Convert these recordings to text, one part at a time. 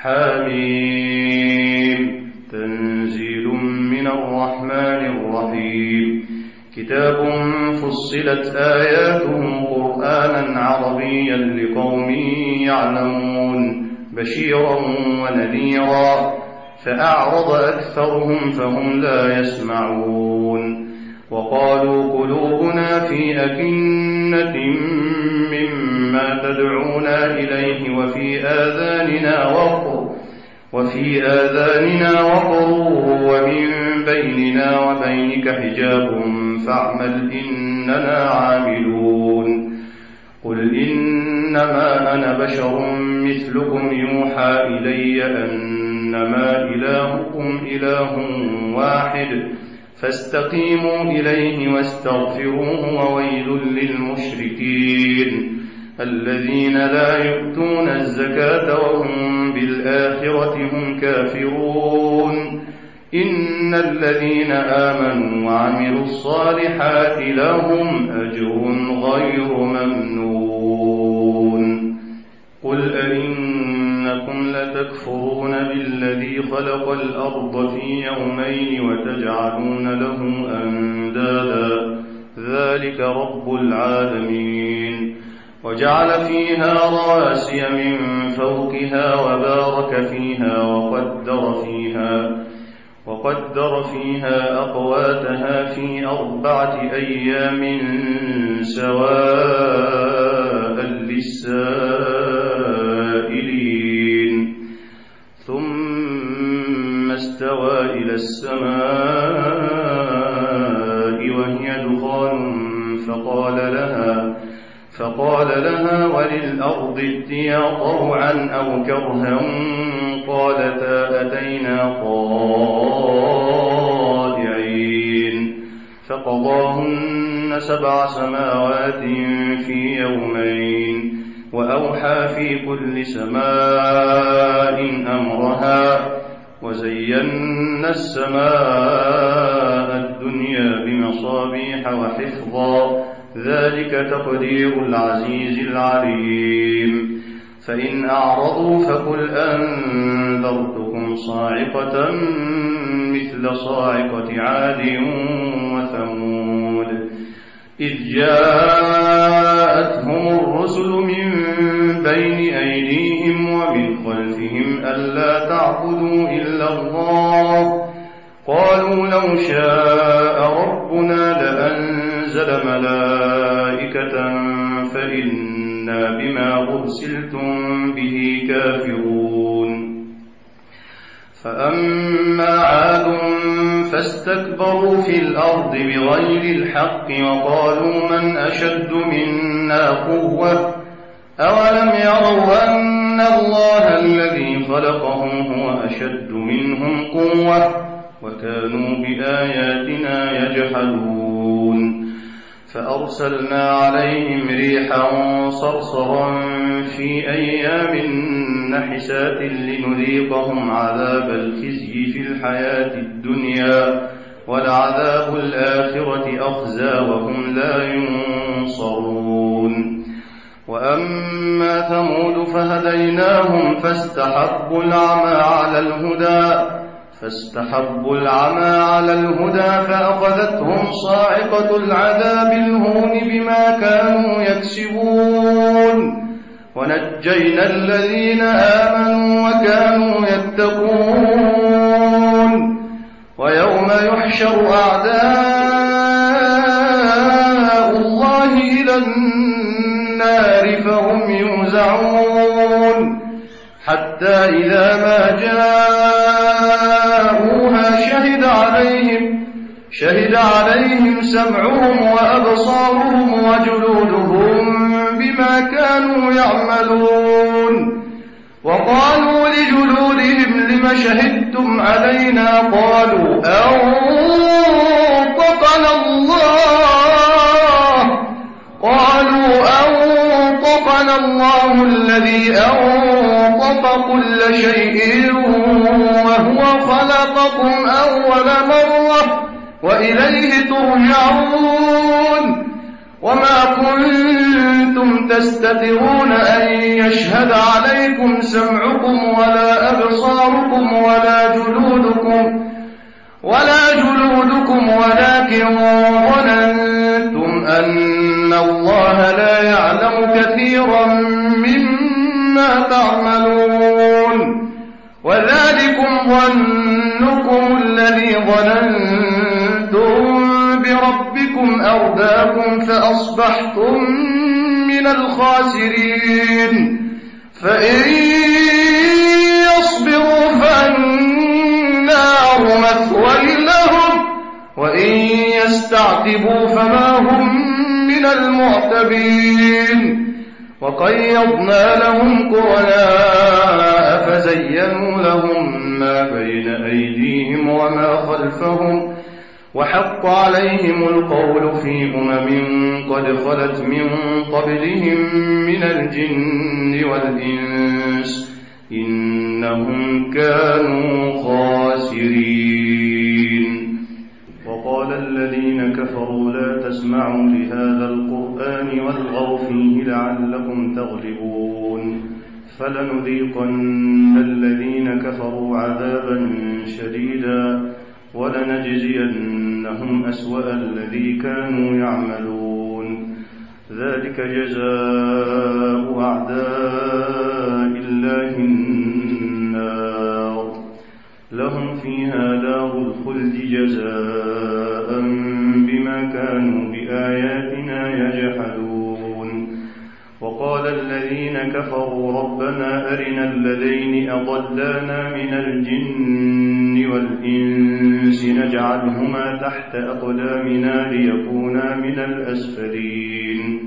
حميم. تنزيل من الرحمن الرحيم. كتاب فصلت آياته قرآنا عربيا لقوم يعلمون بشيرا ونذيرا فأعرض أكثرهم فهم لا يسمعون. وقالوا قلوبنا في أكنة مما تدعونا إليه وفي آذاننا وقر ومن بيننا وبينك حجاب فاعمل إننا عاملون. قل إنما أنا بشر مثلكم يوحى إلي أنما إلهكم إله واحد فاستقيموا إليه واستغفروه وويل للمشركين الذين لا يؤتون الزكاة وهم بالآخرة هم كافرون. إن الذين آمنوا وعملوا الصالحات لهم أجر غير ممنون. قل أئنكم لتكفرون بالذي خلق الأرض في يومين وتجعلون له أندادا ذلك رب العالمين. وجعل فيها رواسي من فوقها وبارك فيها وقدر فيها أقواتها في 4 أيام سواء للسائلين. ثم استوى إلى السماء وهي دخان فقال لها وللأرض ائتيا طوعا أو كرها قالتا أتينا طائعين. فقضاهن 7 سماوات في يومين وأوحى في كل سماء أمرها وزينا السماء الدنيا بمصابيح وحفظا ذلك تقدير العزيز العليم. فإن أعرضوا فقل أنذرتكم صاعقة مثل صاعقة عاد وثمود إذ جاءتهم الرسل من بين أيديهم ومن خلفهم ألا تعبدوا إلا الله قالوا لو شاء ربنا لأنزل ملائكة فإنا بما أرسلتم به كافرون. فأما عاد فاستكبروا في الأرض بغير الحق وقالوا من أشد منا قوة أولم يروا أن الله الذي خلقهم هو أشد منهم قوة وكانوا بآياتنا يجحدون. فأرسلنا عليهم ريحا صرصرا في أيام نحسات لنذيقهم عذاب الخزي في الحياة الدنيا ولعذاب الآخرة أخزى وهم لا ينصرون. وأما ثمود فهديناهم فاستحبوا العمى على الهدى فأخذتهم صاعقة العذاب الهون بما كانوا يكسبون ونجينا الذين آمنوا وكانوا يتقون. ويوم يحشر أعداء الله إلى النار فهم يوزعون حتى إذا ما جاءوها شهد عليهم سمعهم وأبصارهم وجلودهم بما كانوا يعملون. وقالوا لجلودهم لم شهدتم علينا قالوا أنطقنا الله الذي أنطق كل شيء وهو خلقكم أول مرة وإليه ترجعون. وما كنتم تستترون أن يشهد عليكم سمعكم ولا كثيرا مما تعملون وذلكم ظنكم الذي ظننتم بربكم أرداكم فأصبحتم من الخاسرين فإن يصبروا فالنار مثوى لهم وإن يستعتبوا فما هم من المعتبين وقيضنا لهم قرناء فزينوا لهم ما بين أيديهم وما خلفهم وحق عليهم القول في قد خلت من قبلهم من الجن والإنس إنهم كانوا خاسرين وقال الذين كفروا لا تسمعوا لهذا القرآن والغوا فيه لعلكم تغلبون فلنذيقن الذين كفروا عذابا شديدا ولنجزينهم أسوأ الذي كانوا يعملون ذلك جزاء أعداء الله النار لهم فيها دار الخلد جزاء بما كانوا بآياتنا يجحدون وقال الذين كفروا ربنا أرنا الذين أضلانا من الجن والإنس نجعلهما تحت أقدامنا ليكونا من الأسفلين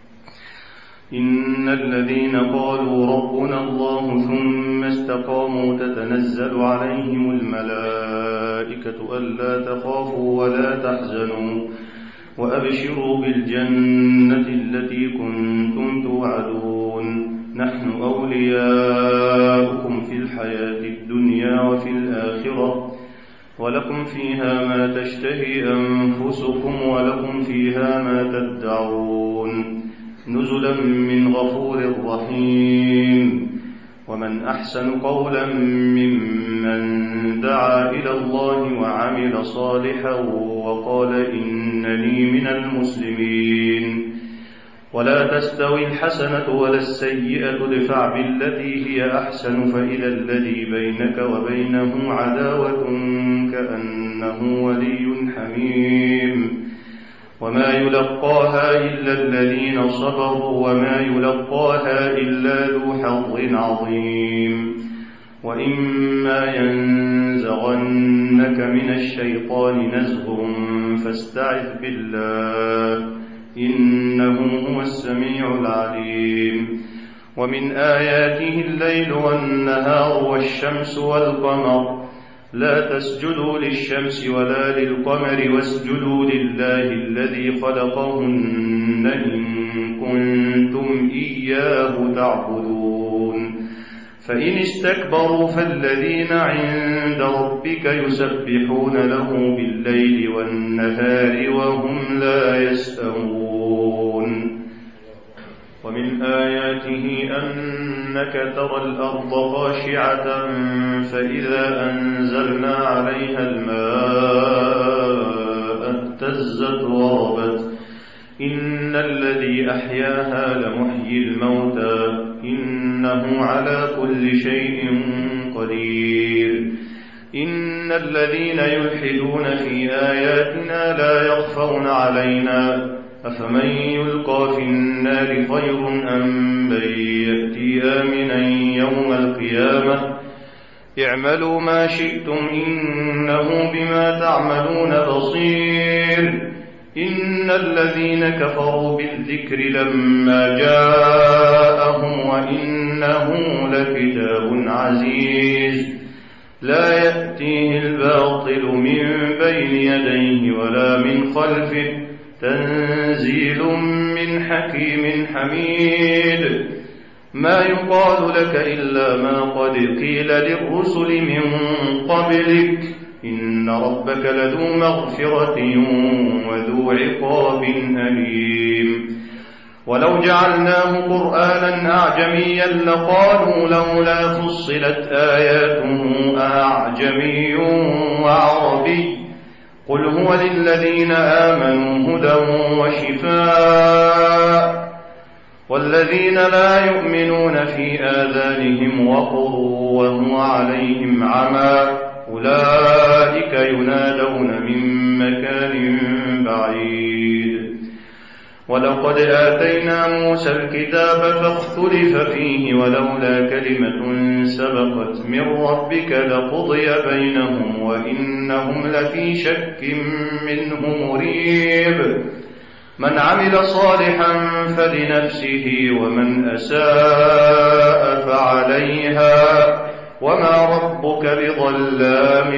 إن الذين قالوا ربنا الله ثم استقاموا تتنزل عليهم الملائكة ألا تخافوا ولا تحزنوا وأبشروا بالجنة التي كنتم توعدون نحن أولياؤكم في الحياة الدنيا وفي الآخرة ولكم فيها ما تشتهي أنفسكم ولكم فيها ما تدعون نزلا من غفور رحيم ومن أحسن قولا ممن دعا إلى الله وعمل صالحا وقال إنني من المسلمين ولا تستوي الحسنة ولا السيئة ادفع بالتي هي أحسن فإذا الذي بينك وبينه عداوة كأنه ولي حميم وما يلقاها إلا الذين صبروا وما يلقاها إلا ذو حظ عظيم وإما ينزغنك من الشيطان نزغ فاستعذ بالله إنه هو السميع العليم ومن آياته الليل والنهار والشمس والقمر لا تسجدوا للشمس ولا للقمر واسجدوا لله الذي خلقهن إن كنتم إياه تعبدون فإن استكبروا فالذين عند ربك يسبحون له بالليل والنهار وهم لا يسأمون ومن آياته أنك ترى الأرض خاشعة فإذا أنزلنا عليها الماء اهتزت وربت إن الذي أحياها لمحيي الموتى إنه على كل شيء قدير إن الذين يلحدون في آياتنا لا يخفون علينا أفمن يلقى في النار خير أم من يأتي آمنا يوم القيامة اعملوا ما شئتم إنه بما تعملون بصير إن الذين كفروا بالذكر لما جاءهم وإنه لكتاب عزيز لا يأتيه الباطل من بين يديه ولا من خلفه تنزيل من حكيم حميد ما يقال لك إلا ما قد قيل للرسل من قبلك إن ربك لذو مغفرة وذو عقاب أليم ولو جعلناه قرآنا أعجميا لقالوا لولا فصلت آياته أعجمي وعربي قل هو للذين آمنوا هدى وشفاء والذين لا يؤمنون في آذانهم وقر وهو عليهم عمى أولئك ينادون من مكان بعيد ولقد آتينا موسى الكتاب فاختلف فيه ولولا كلمة سبقت من ربك لقضي بينهم وإنهم لفي شك منه مريب من عمل صالحا فلنفسه ومن أساء فعليها وما ربك بظلام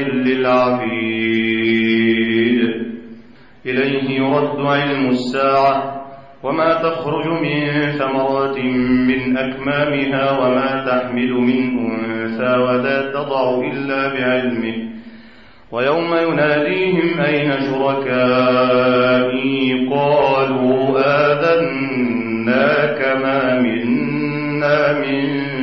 للعبيد إليه يرد علم الساعة وما تخرج من ثمرات من أكمامها وما تحمل من أنثى ولا تضع إلا بعلمه ويوم يناديهم أين شركائي قالوا آذناك ما منا من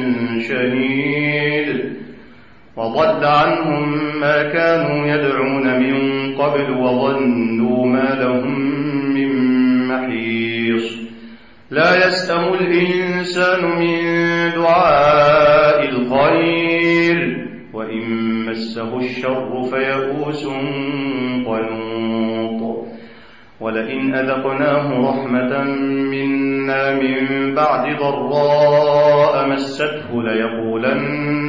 شهيد وضل عنهم ما كانوا يدعون من قبل وظنوا ما لهم من محيص لا يسأم الإنسان من دعاء الخير وإن مسه الشر فيئوس قنوط ولئن أذقناه رحمة منا من بعد ضراء مسته ليقولن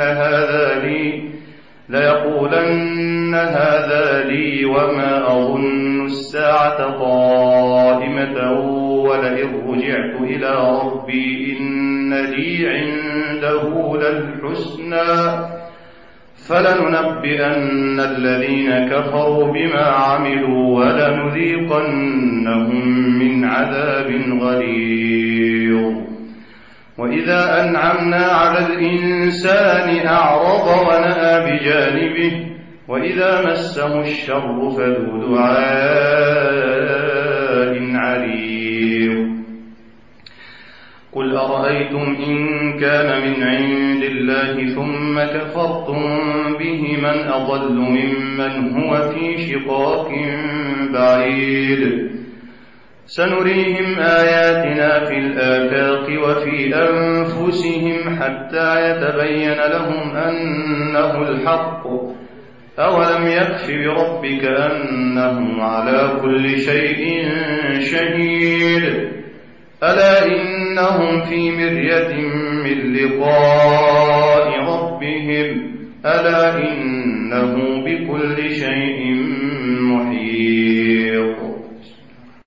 هذا لي وما أظن الساعة قائمة ولئن رجعت إلى ربي إن لي عنده للحسنى فلننبئن الذين كفروا بما عملوا ولنذيقنهم من عذاب غليظ وإذا أنعمنا على الإنسان أعرض ونأى بجانبه وإذا مسه الشر فذو دعاء عريض قل أرأيتم إن كان من عند الله ثم كفرتم به من أضل ممن هو في شقاق بعيد سنريهم آياتنا في الآفاق وفي أنفسهم حتى يتبين لهم أنه الحق أولم يكف بربك أنه على كل شيء شهيد ألا إنهم في مرية من لقاء ربهم ألا إنه بكل شيء محيط